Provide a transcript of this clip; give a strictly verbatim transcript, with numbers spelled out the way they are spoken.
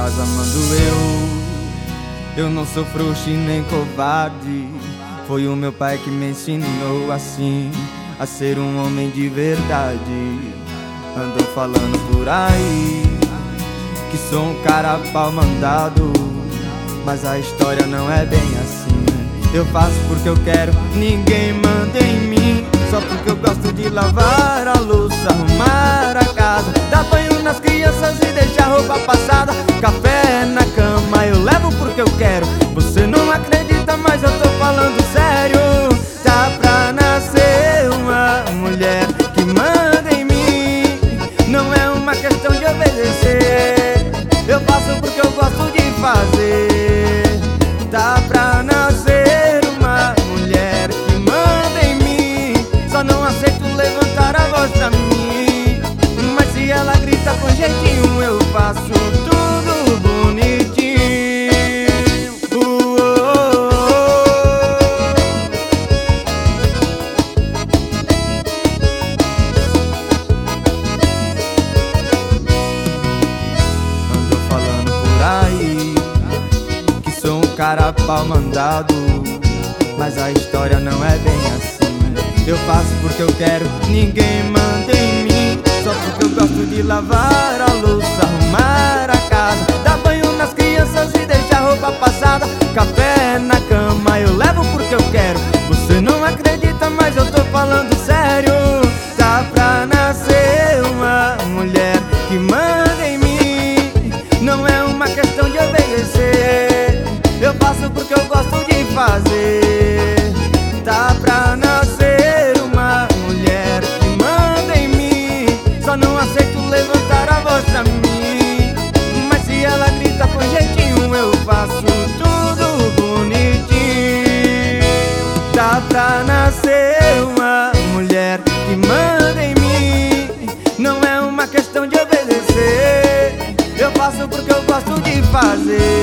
casa mando eu. Eu não sou frouxo e nem covarde. Foi o meu pai que me ensinou assim a ser um homem de verdade. Andou falando por aí que sou um cara pau mandado, mas a história não é bem assim. Eu faço porque eu quero, ninguém manda em mim. Só porque eu gosto de lavar a louça, arrumar a casa, dar banho nas crianças e deixar a roupa passada. Café na cama eu levo porque eu quero. Você não acredita, mas eu tô falando sério. Tá pra nascer uma mulher que manda em mim. Não é uma questão de obedecer. Eu faço porque eu gosto de fazer. Tá pra nascer uma mulher que manda em mim. Só não aceito levantar a voz pra mim. Mas se ela grita com jeitinho, eu faço tudo bonitinho. Ando falando por aí que sou um cara pau mandado, mas a história não é bem assim. Eu faço porque eu quero, ninguém manda em mim. Só porque eu gosto de lavar a louça, arrumar a casa, dar banho nas crianças e deixar a roupa passada. Café na cama eu levo porque eu quero. Você não acredita, mas eu tô falando sério. Tá pra nascer uma mulher que manda em mim. Não é uma questão de obedecer. Eu faço porque eu gosto de fazer. Tá pra nascer uma mulher que manda em mim. Só não aceito levantar a voz pra mim. Mas se ela grita com jeitinho, eu faço tudo bonitinho. Tá pra nascer uma mulher que manda em mim. Não é uma questão de obedecer. Eu faço porque eu gosto de fazer.